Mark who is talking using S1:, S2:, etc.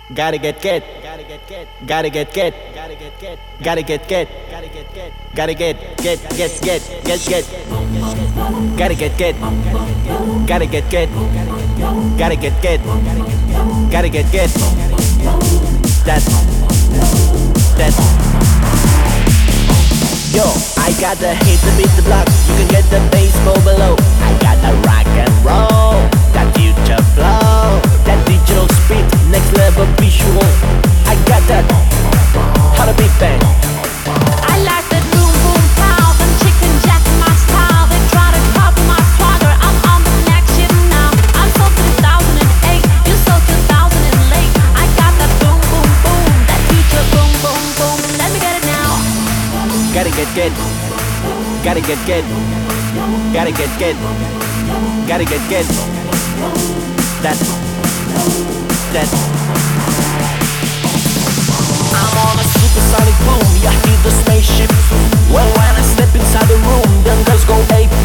S1: Gotta get, gotta get, gotta get, gotta get, gotta get, gotta get, gotta get, gotta get, gotta get, gotta get, that. Yo, I got the hit to beat the block. You can get the bass go below. I got the rock and roll, that future flow, that digital speed, next level visual. I got that, how to beat bang.
S2: I like that boom boom pow, them chicken jack my style. They try to copy my swagger. I'm on the next shit now. I'm so 2008, you so 2008. I got that boom boom boom, that future boom boom boom. Let me get it now.
S1: Gotta get, gotta get, gotta get, gotta get, that. I'm on a supersonic boom, yeah, hear the spaceship. Well, when I step inside the room, them girls go ape.